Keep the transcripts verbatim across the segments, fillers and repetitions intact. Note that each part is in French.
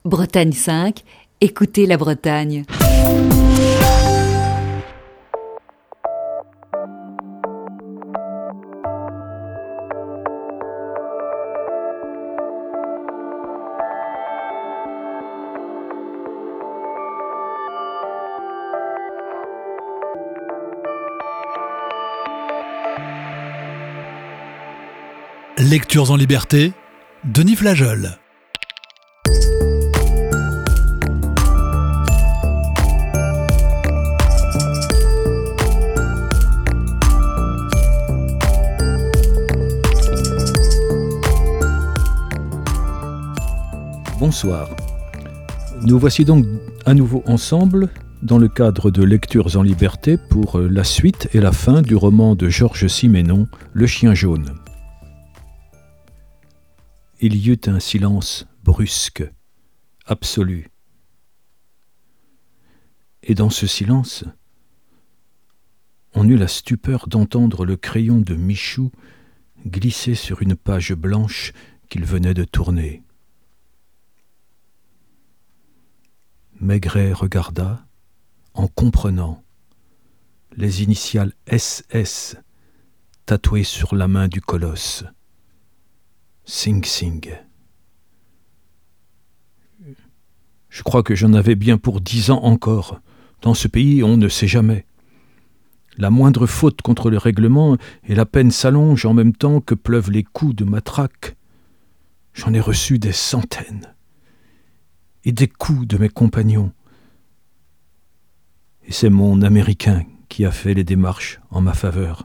Bretagne cinq, écoutez la Bretagne. Lectures en liberté, Denis Flageol. Bonsoir. Nous voici donc à nouveau ensemble dans le cadre de Lectures en liberté pour la suite et la fin du roman de Georges Simenon, Le chien jaune. Il y eut un silence brusque, absolu. Et dans ce silence, on eut la stupeur d'entendre le crayon de Michou glisser sur une page blanche qu'il venait de tourner. Maigret regarda, en comprenant, les initiales S S tatouées sur la main du colosse. Sing Sing. Je crois que j'en avais bien pour dix ans encore. Dans ce pays, on ne sait jamais. La moindre faute contre le règlement et la peine s'allonge en même temps que pleuvent les coups de matraque. J'en ai reçu des centaines. Et des coups de mes compagnons. Et c'est mon Américain qui a fait les démarches en ma faveur.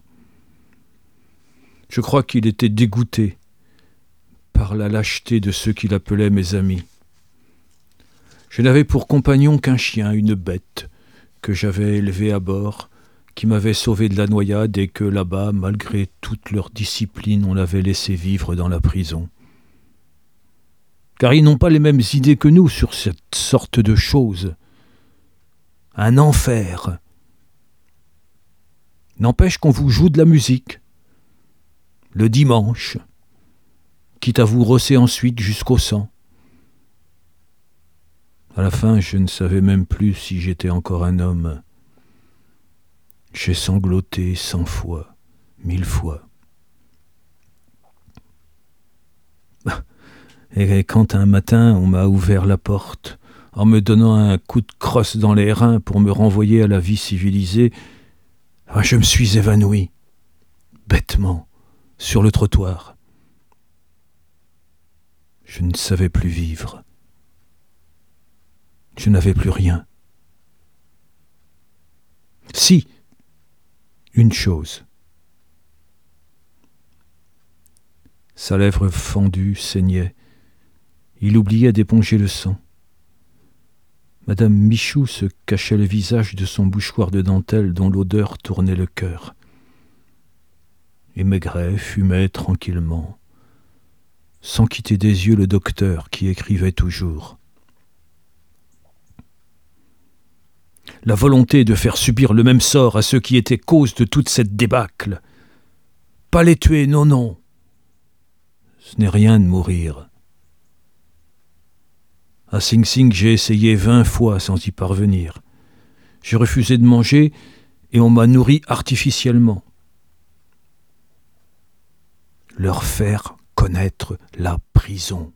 Je crois qu'il était dégoûté par la lâcheté de ceux qu'il appelait mes amis. Je n'avais pour compagnon qu'un chien, une bête, que j'avais élevé à bord, qui m'avait sauvé de la noyade et que là-bas, malgré toute leur discipline, on l'avait laissé vivre dans la prison. Car ils n'ont pas les mêmes idées que nous sur cette sorte de choses. Un enfer. N'empêche qu'on vous joue de la musique. Le dimanche. Quitte à vous rosser ensuite jusqu'au sang. À la fin, je ne savais même plus si j'étais encore un homme. J'ai sangloté cent fois, mille fois. Et quand un matin, on m'a ouvert la porte, en me donnant un coup de crosse dans les reins pour me renvoyer à la vie civilisée, je me suis évanoui, bêtement, sur le trottoir. Je ne savais plus vivre. Je n'avais plus rien. Si, une chose. Sa lèvre fendue saignait. Il oubliait d'éponger le sang. Madame Michou se cachait le visage de son bouchoir de dentelle dont l'odeur tournait le cœur. Et Maigret fumait tranquillement, sans quitter des yeux le docteur qui écrivait toujours. La volonté de faire subir le même sort à ceux qui étaient cause de toute cette débâcle. Pas les tuer, non, non. Ce n'est rien de mourir. À Sing Sing, j'ai essayé vingt fois sans y parvenir. J'ai refusé de manger et on m'a nourri artificiellement. Leur faire connaître la prison.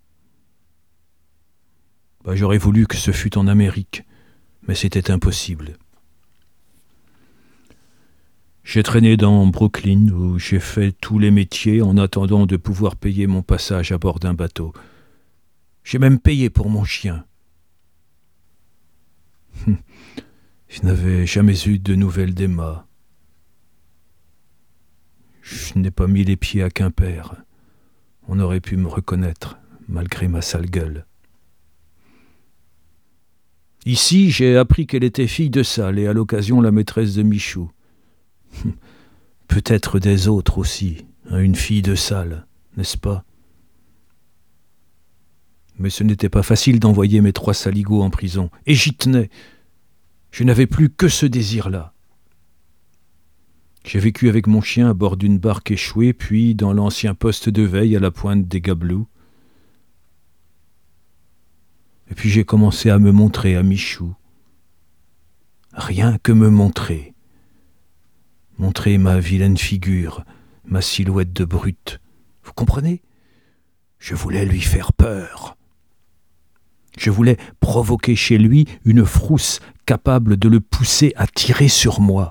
Bah, j'aurais voulu que ce fût en Amérique, mais c'était impossible. J'ai traîné dans Brooklyn où j'ai fait tous les métiers en attendant de pouvoir payer mon passage à bord d'un bateau. J'ai même payé pour mon chien. Je n'avais jamais eu de nouvelles d'Emma. Je n'ai pas mis les pieds à Quimper. On aurait pu me reconnaître, malgré ma sale gueule. Ici, j'ai appris qu'elle était fille de salle et à l'occasion la maîtresse de Michou. Peut-être des autres aussi, hein, une fille de salle, n'est-ce pas ? Mais ce n'était pas facile d'envoyer mes trois saligots en prison. Et j'y tenais. Je n'avais plus que ce désir-là. J'ai vécu avec mon chien à bord d'une barque échouée, puis dans l'ancien poste de veille à la pointe des Gabelous. puis j'ai commencé à me montrer à Michou. Rien que me montrer. Montrer ma vilaine figure, ma silhouette de brute. Vous comprenez ? Je voulais lui faire peur. Je voulais provoquer chez lui une frousse capable de le pousser à tirer sur moi.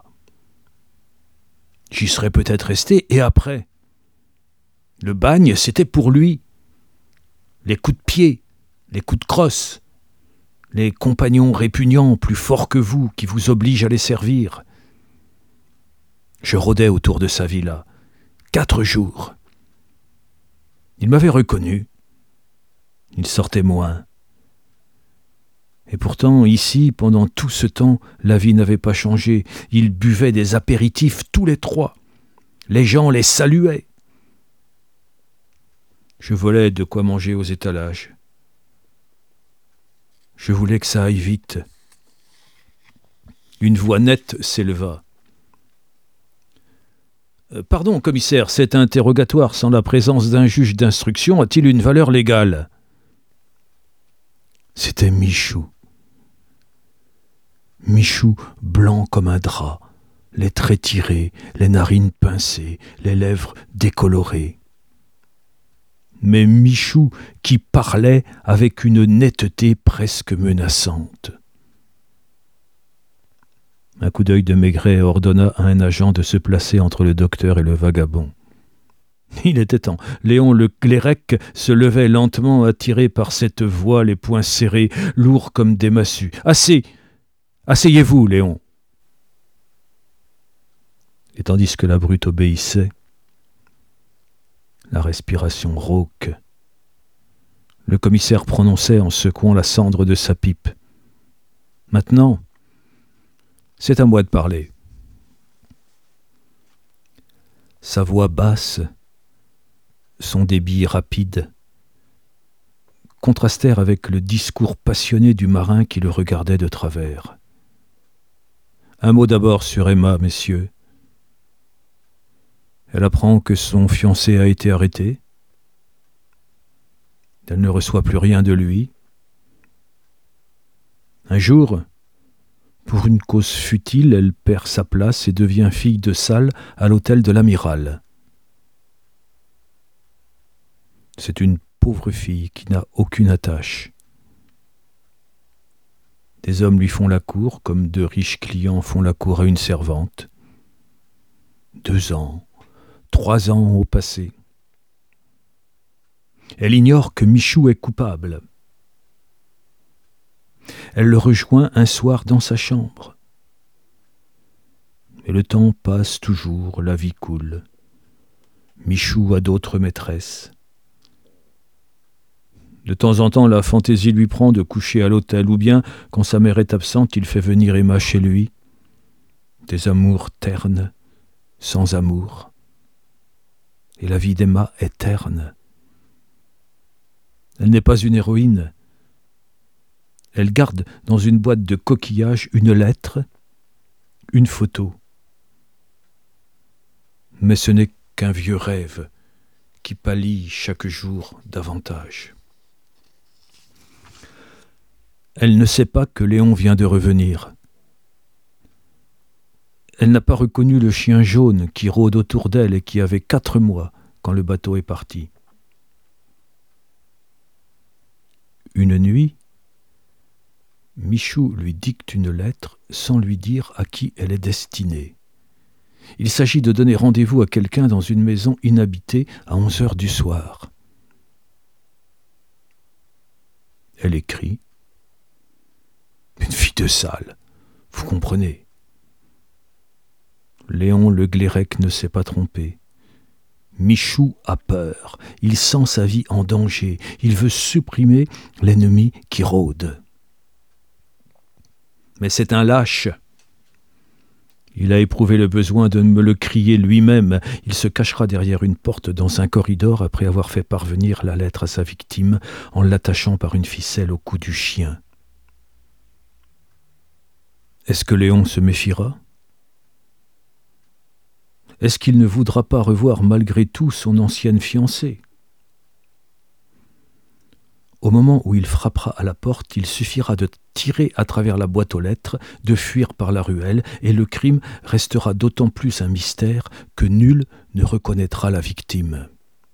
J'y serais peut-être resté, et après ? Le bagne, c'était pour lui. Les coups de pied, les coups de crosse, les compagnons répugnants plus forts que vous qui vous obligent à les servir. Je rôdais autour de sa villa, quatre jours. Il m'avait reconnu. Il sortait moins. Et pourtant, ici, pendant tout ce temps, la vie n'avait pas changé. Ils buvaient des apéritifs tous les trois. Les gens les saluaient. Je volais de quoi manger aux étalages. Je voulais que ça aille vite. Une voix nette s'éleva. Euh, « Pardon, commissaire, cet interrogatoire sans la présence d'un juge d'instruction a-t-il une valeur légale ?» C'était Michou. Michou blanc comme un drap, les traits tirés, les narines pincées, les lèvres décolorées. Mais Michou qui parlait avec une netteté presque menaçante. Un coup d'œil de Maigret ordonna à un agent de se placer entre le docteur et le vagabond. Il était temps. Léon Le Clérec se levait lentement, attiré par cette voix, les poings serrés, lourds comme des massues. « Assez ! Asseyez-vous, Léon !» Et tandis que la brute obéissait, la respiration rauque, le commissaire prononçait en secouant la cendre de sa pipe. « Maintenant, c'est à moi de parler. » Sa voix basse, son débit rapide, contrastèrent avec le discours passionné du marin qui le regardait de travers. « Un mot d'abord sur Emma, messieurs. Elle apprend que son fiancé a été arrêté. Elle ne reçoit plus rien de lui. Un jour, pour une cause futile, elle perd sa place et devient fille de salle à l'hôtel de l'amiral. C'est une pauvre fille qui n'a aucune attache. Des hommes lui font la cour, comme de riches clients font la cour à une servante. Deux ans, trois ans au passé. Elle ignore que Michou est coupable. Elle le rejoint un soir dans sa chambre. Mais le temps passe toujours, la vie coule. Michou a d'autres maîtresses. De temps en temps, la fantaisie lui prend de coucher à l'hôtel, ou bien, quand sa mère est absente, il fait venir Emma chez lui. Des amours ternes, sans amour. Et la vie d'Emma est terne. Elle n'est pas une héroïne. Elle garde dans une boîte de coquillages une lettre, une photo. Mais ce n'est qu'un vieux rêve qui pâlit chaque jour davantage. Elle ne sait pas que Léon vient de revenir. Elle n'a pas reconnu le chien jaune qui rôde autour d'elle et qui avait quatre mois quand le bateau est parti. Une nuit, Michou lui dicte une lettre sans lui dire à qui elle est destinée. Il s'agit de donner rendez-vous à quelqu'un dans une maison inhabitée à onze heures du soir. Elle écrit. Une fille de salle, vous comprenez. Léon Le Clérec ne s'est pas trompé. Michou a peur, il sent sa vie en danger, il veut supprimer l'ennemi qui rôde. Mais c'est un lâche. Il a éprouvé le besoin de me le crier lui-même. Il se cachera derrière une porte dans un corridor après avoir fait parvenir la lettre à sa victime en l'attachant par une ficelle au cou du chien. Est-ce que Léon se méfiera ? Est-ce qu'il ne voudra pas revoir malgré tout son ancienne fiancée ? Au moment où il frappera à la porte, il suffira de tirer à travers la boîte aux lettres, de fuir par la ruelle, et le crime restera d'autant plus un mystère que nul ne reconnaîtra la victime.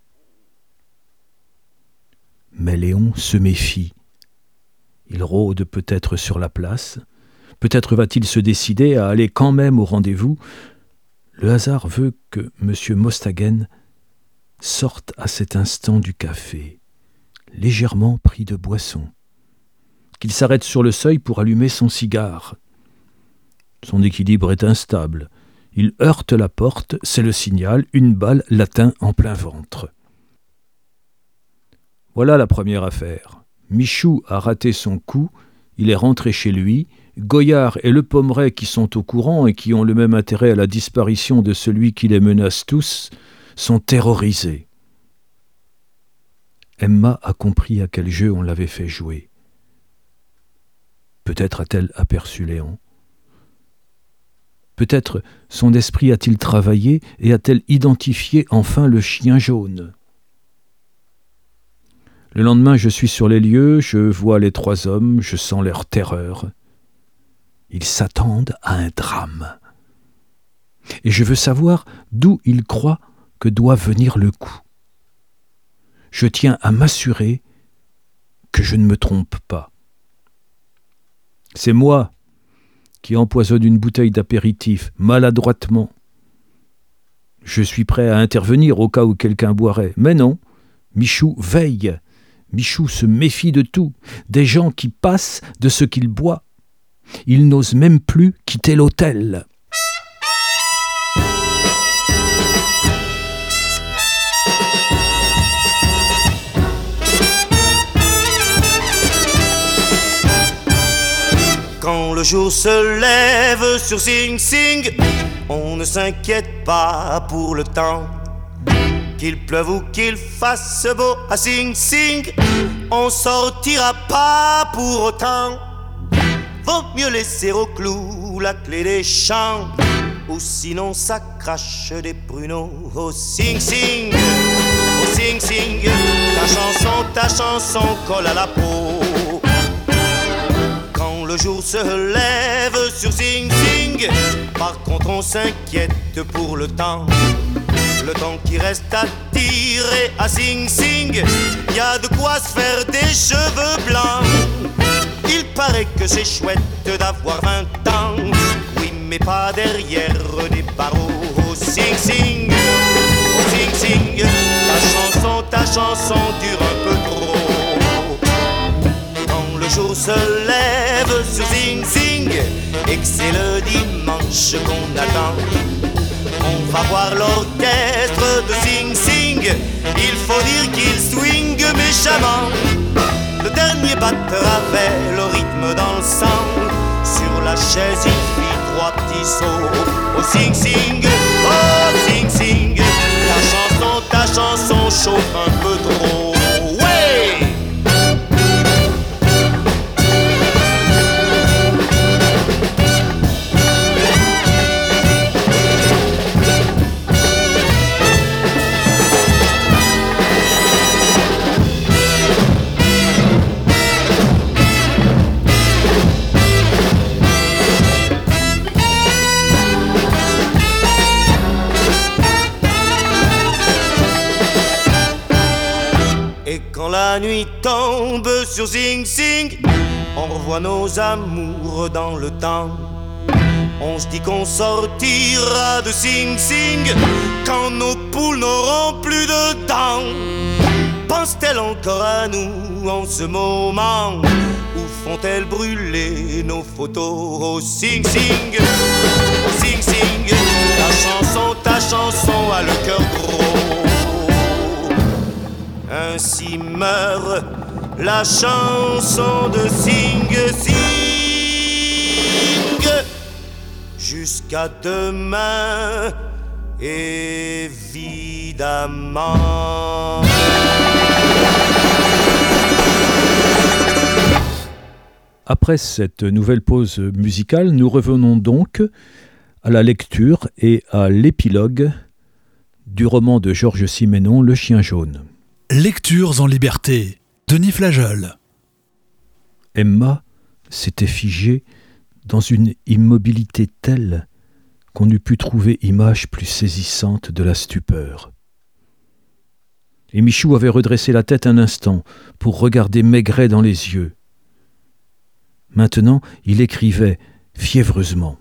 Mais Léon se méfie. Il rôde peut-être sur la place, peut-être va-t-il se décider à aller quand même au rendez-vous. Le hasard veut que M. Mostaganem sorte à cet instant du café, légèrement pris de boisson, qu'il s'arrête sur le seuil pour allumer son cigare. Son équilibre est instable. Il heurte la porte, c'est le signal, une balle l'atteint en plein ventre. Voilà la première affaire. Michou a raté son coup, il est rentré chez lui. Goyard et le Pommeraye, qui sont au courant et qui ont le même intérêt à la disparition de celui qui les menace tous, sont terrorisés. Emma a compris à quel jeu on l'avait fait jouer. Peut-être a-t-elle aperçu Léon. Peut-être son esprit a-t-il travaillé et a-t-elle identifié enfin le chien jaune. Le lendemain, je suis sur les lieux, je vois les trois hommes, je sens leur terreur. Ils s'attendent à un drame. Et je veux savoir d'où ils croient que doit venir le coup. Je tiens à m'assurer que je ne me trompe pas. C'est moi qui empoisonne une bouteille d'apéritif maladroitement. Je suis prêt à intervenir au cas où quelqu'un boirait. Mais non, Michou veille. Michou se méfie de tout, des gens qui passent, de ce qu'il boit. Il n'ose même plus quitter l'hôtel. Quand le jour se lève sur Sing Sing, on ne s'inquiète pas pour le temps. Qu'il pleuve ou qu'il fasse beau à Sing Sing, on sortira pas pour autant. Vaut mieux laisser au clou la clé des champs, ou sinon ça crache des pruneaux. Oh Sing Sing, oh Sing Sing, ta chanson, ta chanson colle à la peau. Quand le jour se lève sur Sing Sing, par contre on s'inquiète pour le temps. Le temps qui reste à tirer à Sing Sing, y a de quoi se faire des cheveux blancs. Il paraît que c'est chouette d'avoir vingt ans, oui mais pas derrière des barreaux. Oh Sing Sing, oh Sing Sing, ta chanson, ta chanson dure un peu trop. Quand le jour se lève sur Sing Sing, et que c'est le dimanche qu'on attend, on va voir l'orchestre de Sing Sing. Il faut dire qu'il swing méchamment. Le dernier batteur avait le rythme dans le sang. Sur la chaise il fit trois petits sauts. Oh Sing Sing, oh Sing Sing, ta chanson, ta chanson chauffe un peu trop. Ouais! Quand la nuit tombe sur Sing Sing, on revoit nos amours dans le temps. On se dit qu'on sortira de Sing Sing quand nos poules n'auront plus de dents. Pense-t-elle encore à nous en ce moment, ou font-elles brûler nos photos? Oh Sing Sing, oh Sing Sing, ta chanson, ta chanson a le cœur gros. Ainsi meurt la chanson de Sing Sing. Jusqu'à demain, évidemment. Après cette nouvelle pause musicale, nous revenons donc à la lecture et à l'épilogue du roman de Georges Simenon, Le Chien jaune. Lectures en liberté. Denis Flageol. Emma s'était figée dans une immobilité telle qu'on n'eût pu trouver image plus saisissante de la stupeur. Et Michou avait redressé la tête un instant pour regarder Maigret dans les yeux. Maintenant, il écrivait fiévreusement.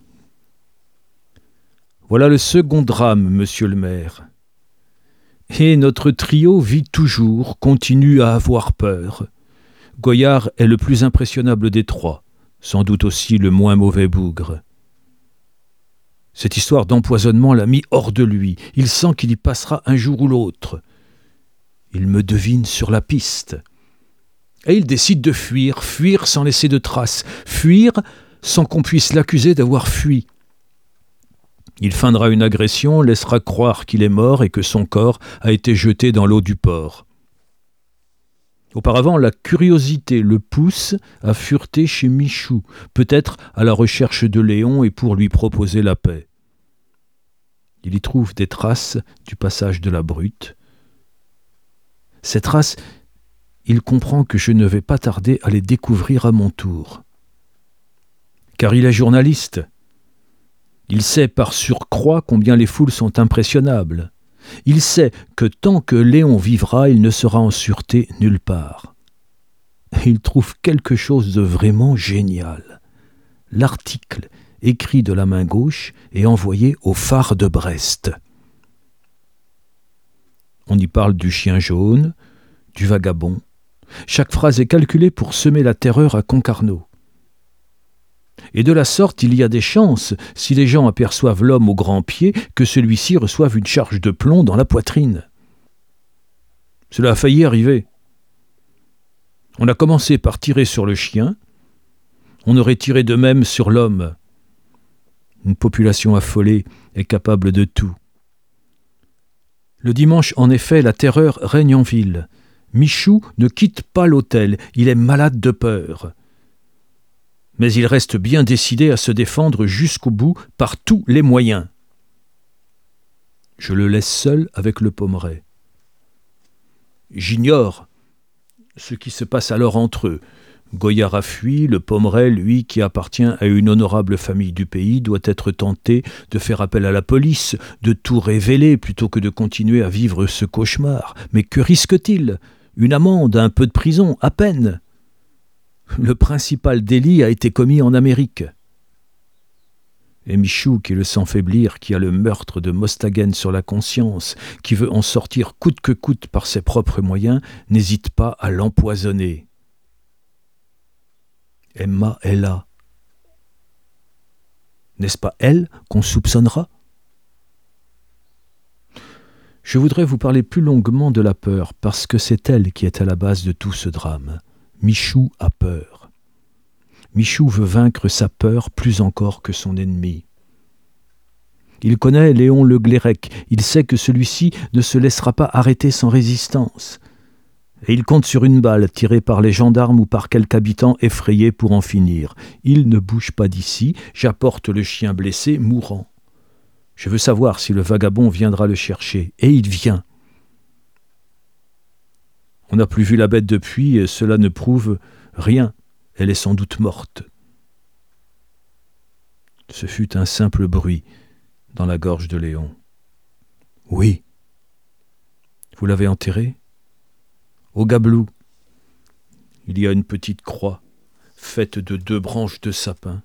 « Voilà le second drame, monsieur le maire. Et notre trio vit toujours, continue à avoir peur. Goyard est le plus impressionnable des trois, sans doute aussi le moins mauvais bougre. Cette histoire d'empoisonnement l'a mis hors de lui. Il sent qu'il y passera un jour ou l'autre. Il me devine sur la piste. Et il décide de fuir, fuir sans laisser de traces, fuir sans qu'on puisse l'accuser d'avoir fui. Il feindra une agression, laissera croire qu'il est mort et que son corps a été jeté dans l'eau du port. Auparavant, la curiosité le pousse à fureter chez Michou, peut-être à la recherche de Léon et pour lui proposer la paix. Il y trouve des traces du passage de la brute. Ces traces, il comprend que je ne vais pas tarder à les découvrir à mon tour. Car il est journaliste. Il sait par surcroît combien les foules sont impressionnables. Il sait que tant que Léon vivra, il ne sera en sûreté nulle part. Et il trouve quelque chose de vraiment génial. L'article, écrit de la main gauche et envoyé au phare de Brest. On y parle du chien jaune, du vagabond. Chaque phrase est calculée pour semer la terreur à Concarneau. Et de la sorte, il y a des chances, si les gens aperçoivent l'homme au grand pied, que celui-ci reçoive une charge de plomb dans la poitrine. Cela a failli arriver. On a commencé par tirer sur le chien, on aurait tiré de même sur l'homme. Une population affolée est capable de tout. Le dimanche, en effet, la terreur règne en ville. Michou ne quitte pas l'hôtel, il est malade de peur. Mais il reste bien décidé à se défendre jusqu'au bout par tous les moyens. Je le laisse seul avec le Pommeraye. J'ignore ce qui se passe alors entre eux. Goyard a fui, le Pommeraye, lui, qui appartient à une honorable famille du pays, doit être tenté de faire appel à la police, de tout révéler plutôt que de continuer à vivre ce cauchemar. Mais que risque-t-il ? Une amende, un peu de prison, à peine. Le principal délit a été commis en Amérique. Et Michou, qui le sent faiblir, qui a le meurtre de Mostaganem sur la conscience, qui veut en sortir coûte que coûte par ses propres moyens, n'hésite pas à l'empoisonner. Emma est là. N'est-ce pas elle qu'on soupçonnera ? Je voudrais vous parler plus longuement de la peur, parce que c'est elle qui est à la base de tout ce drame. Michou a peur. Michou veut vaincre sa peur plus encore que son ennemi. Il connaît Léon Le Glérec, il sait que celui-ci ne se laissera pas arrêter sans résistance. Et il compte sur une balle tirée par les gendarmes ou par quelque habitant effrayé pour en finir. Il ne bouge pas d'ici, j'apporte le chien blessé, mourant. Je veux savoir si le vagabond viendra le chercher. Et il vient. On n'a plus vu la bête depuis, et cela ne prouve rien. Elle est sans doute morte. Ce fut un simple bruit dans la gorge de Léon. « Oui. Vous l'avez enterrée ? Au Gablou. Il y a une petite croix, faite de deux branches de sapin.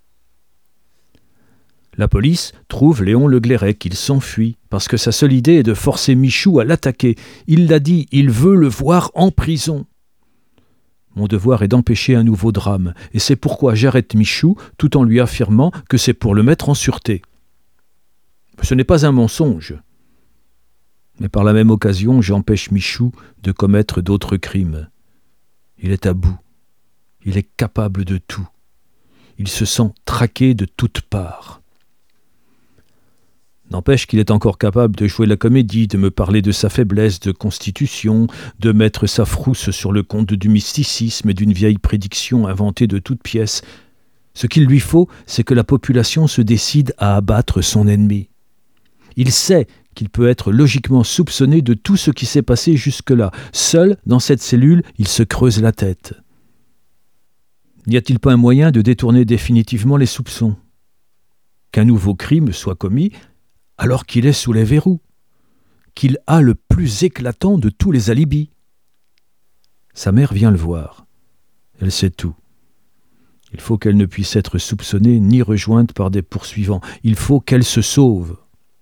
La police trouve Léon Le Glérec, il s'enfuit, parce que sa seule idée est de forcer Michou à l'attaquer. Il l'a dit, il veut le voir en prison. Mon devoir est d'empêcher un nouveau drame, et c'est pourquoi j'arrête Michou, tout en lui affirmant que c'est pour le mettre en sûreté. Ce n'est pas un mensonge. Mais par la même occasion, j'empêche Michou de commettre d'autres crimes. Il est à bout. Il est capable de tout. Il se sent traqué de toutes parts. N'empêche qu'il est encore capable de jouer la comédie, de me parler de sa faiblesse de constitution, de mettre sa frousse sur le compte du mysticisme et d'une vieille prédiction inventée de toutes pièces. Ce qu'il lui faut, c'est que la population se décide à abattre son ennemi. Il sait qu'il peut être logiquement soupçonné de tout ce qui s'est passé jusque-là. Seul, dans cette cellule, il se creuse la tête. N'y a-t-il pas un moyen de détourner définitivement les soupçons ? Qu'un nouveau crime soit commis alors qu'il est sous les verrous, qu'il a le plus éclatant de tous les alibis. Sa mère vient le voir. Elle sait tout. Il faut qu'elle ne puisse être soupçonnée ni rejointe par des poursuivants. Il faut qu'elle se sauve.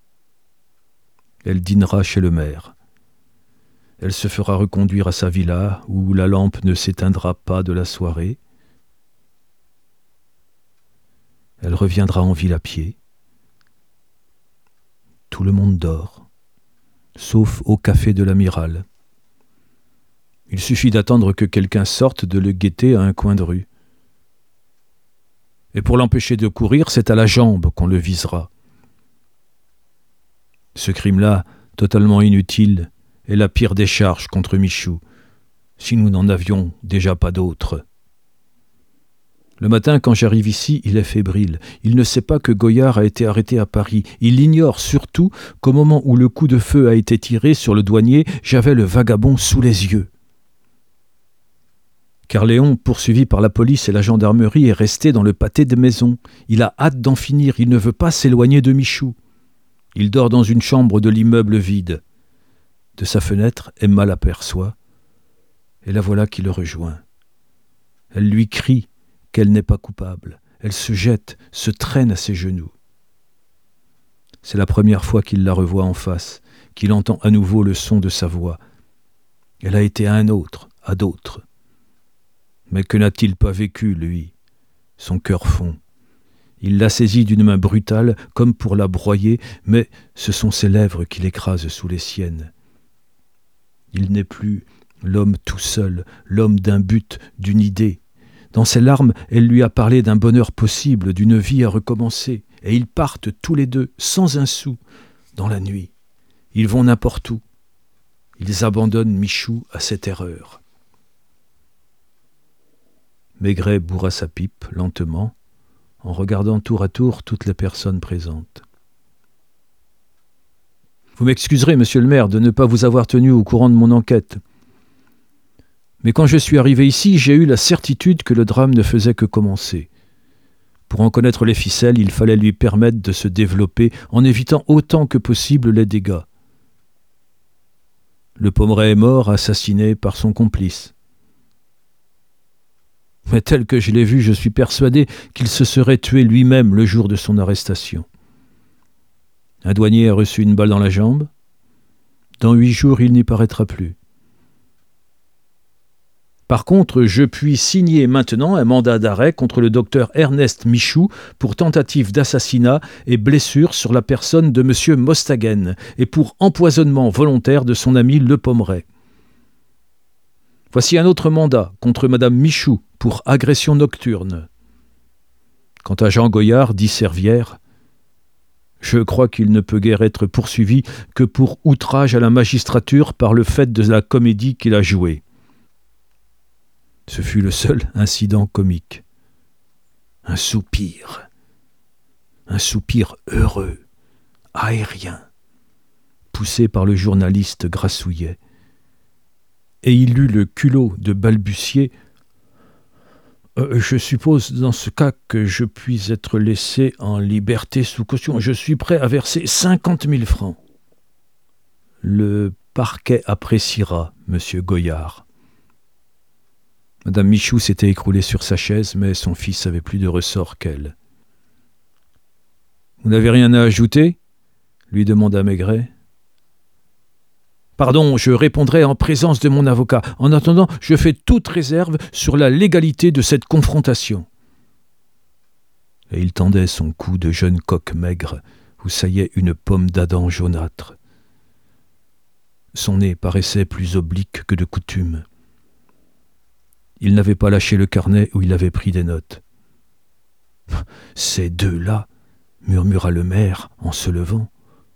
Elle dînera chez le maire. Elle se fera reconduire à sa villa où la lampe ne s'éteindra pas de la soirée. Elle reviendra en ville à pied. Tout le monde dort, sauf au café de l'Amiral. Il suffit d'attendre que quelqu'un sorte de le guetter à un coin de rue. Et pour l'empêcher de courir, c'est à la jambe qu'on le visera. Ce crime-là, totalement inutile, est la pire des charges contre Michou, si nous n'en avions déjà pas d'autres. Le matin, quand j'arrive ici, il est fébrile. Il ne sait pas que Goyard a été arrêté à Paris. Il ignore surtout qu'au moment où le coup de feu a été tiré sur le douanier, j'avais le vagabond sous les yeux. Car Léon, poursuivi par la police et la gendarmerie, est resté dans le pâté de maison. Il a hâte d'en finir, il ne veut pas s'éloigner de Michou. Il dort dans une chambre de l'immeuble vide. De sa fenêtre, Emma l'aperçoit, et la voilà qui le rejoint. Elle lui crie qu'elle n'est pas coupable. Elle se jette, se traîne à ses genoux. C'est la première fois qu'il la revoit en face, qu'il entend à nouveau le son de sa voix. Elle a été à un autre, à d'autres. Mais que n'a-t-il pas vécu, lui ? Son cœur fond. Il l'a saisie d'une main brutale, comme pour la broyer, mais ce sont ses lèvres qui l'écrasent sous les siennes. Il n'est plus l'homme tout seul, l'homme d'un but, d'une idée. Dans ses larmes, elle lui a parlé d'un bonheur possible, d'une vie à recommencer, et ils partent tous les deux, sans un sou, dans la nuit. Ils vont n'importe où. Ils abandonnent Michou à cette erreur. Maigret bourra sa pipe, lentement, en regardant tour à tour toutes les personnes présentes. « Vous m'excuserez, monsieur le maire, de ne pas vous avoir tenu au courant de mon enquête. Mais quand je suis arrivé ici, j'ai eu la certitude que le drame ne faisait que commencer. Pour en connaître les ficelles, il fallait lui permettre de se développer en évitant autant que possible les dégâts. Le Pommeraye est mort, assassiné par son complice. Mais tel que je l'ai vu, je suis persuadé qu'il se serait tué lui-même le jour de son arrestation. Un douanier a reçu une balle dans la jambe. Dans huit jours, il n'y paraîtra plus. Par contre, je puis signer maintenant un mandat d'arrêt contre le docteur Ernest Michou pour tentative d'assassinat et blessure sur la personne de M. Mostagaine et pour empoisonnement volontaire de son ami Le Pommeraye. Voici un autre mandat contre Mme Michou pour agression nocturne. Quant à Jean Goyard, dit Servière, je crois qu'il ne peut guère être poursuivi que pour outrage à la magistrature par le fait de la comédie qu'il a jouée. Ce fut le seul incident comique. Un soupir, un soupir heureux, aérien, poussé par le journaliste Grassouillet. Et il eut le culot de balbutier euh, « Je suppose dans ce cas que je puis être laissé en liberté sous caution. Je suis prêt à verser cinquante mille francs. » Le parquet appréciera, monsieur Goyard. Madame Michou s'était écroulée sur sa chaise, mais son fils avait plus de ressort qu'elle. « Vous n'avez rien à ajouter ?» lui demanda Maigret. « Pardon, je répondrai en présence de mon avocat. En attendant, je fais toute réserve sur la légalité de cette confrontation. » Et il tendait son cou de jeune coq maigre, où saillait une pomme d'Adam jaunâtre. Son nez paraissait plus oblique que de coutume. Il n'avait pas lâché le carnet où il avait pris des notes. « Ces deux-là » murmura le maire en se levant.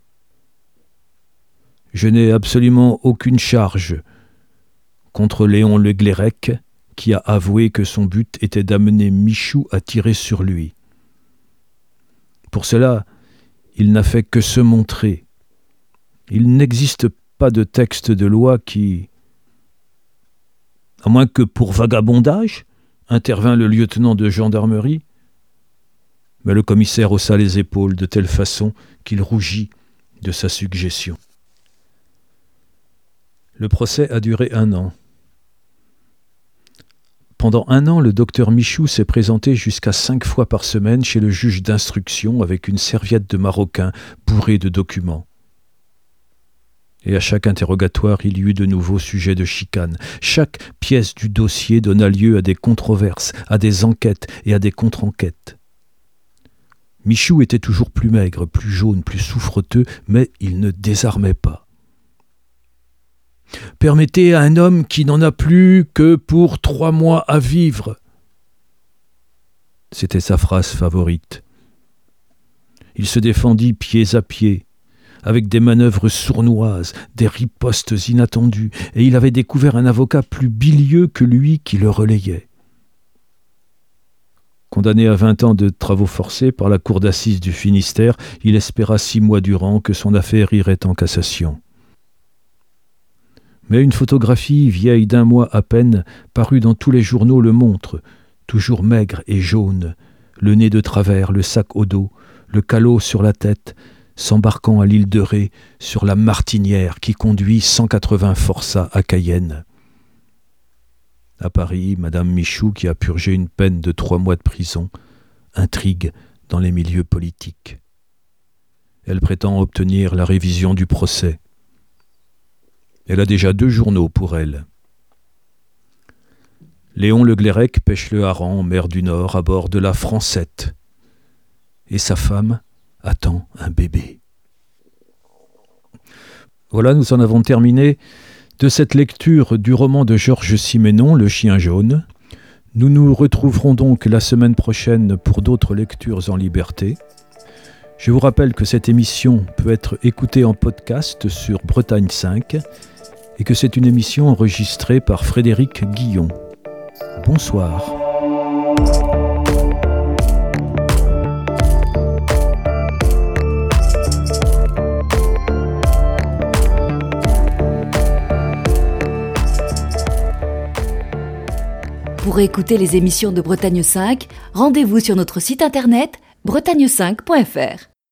« Je n'ai absolument aucune charge contre Léon Le Glérec, qui a avoué que son but était d'amener Michou à tirer sur lui. Pour cela, il n'a fait que se montrer, Il n'existe pas de texte de loi qui... À moins que pour vagabondage, intervint le lieutenant de gendarmerie. Mais le commissaire haussa les épaules de telle façon qu'il rougit de sa suggestion. Le procès a duré un an. Pendant un an, le docteur Michou s'est présenté jusqu'à cinq fois par semaine chez le juge d'instruction avec une serviette de maroquin bourrée de documents. Et à chaque interrogatoire, il y eut de nouveaux sujets de chicane. Chaque pièce du dossier donna lieu à des controverses, à des enquêtes et à des contre-enquêtes. Michou était toujours plus maigre, plus jaune, plus souffreteux, mais il ne désarmait pas. « Permettez à un homme qui n'en a plus que pour trois mois à vivre. » C'était sa phrase favorite. Il se défendit pieds à pieds, avec des manœuvres sournoises, des ripostes inattendues, et il avait découvert un avocat plus bilieux que lui qui le relayait. Condamné à vingt ans de travaux forcés par la cour d'assises du Finistère, il espéra six mois durant que son affaire irait en cassation. Mais une photographie vieille d'un mois à peine, parue dans tous les journaux, le montre, toujours maigre et jaune, le nez de travers, le sac au dos, le calot sur la tête, s'embarquant à l'île de Ré sur la Martinière qui conduit cent quatre-vingts forçats à Cayenne. À Paris, Madame Michou, qui a purgé une peine de trois mois de prison, intrigue dans les milieux politiques. Elle prétend obtenir la révision du procès. Elle a déjà deux journaux pour elle. Léon Le Glérec pêche le hareng en mer du Nord à bord de la Francette. Et sa femme attend un bébé. Voilà, nous en avons terminé de cette lecture du roman de Georges Simenon, Le Chien jaune. Nous nous retrouverons donc la semaine prochaine pour d'autres lectures en liberté. Je vous rappelle que cette émission peut être écoutée en podcast sur Bretagne cinq et que c'est une émission enregistrée par Frédéric Guillon. Bonsoir. Pour écouter les émissions de Bretagne cinq, rendez-vous sur notre site internet bretagne cinq point f r.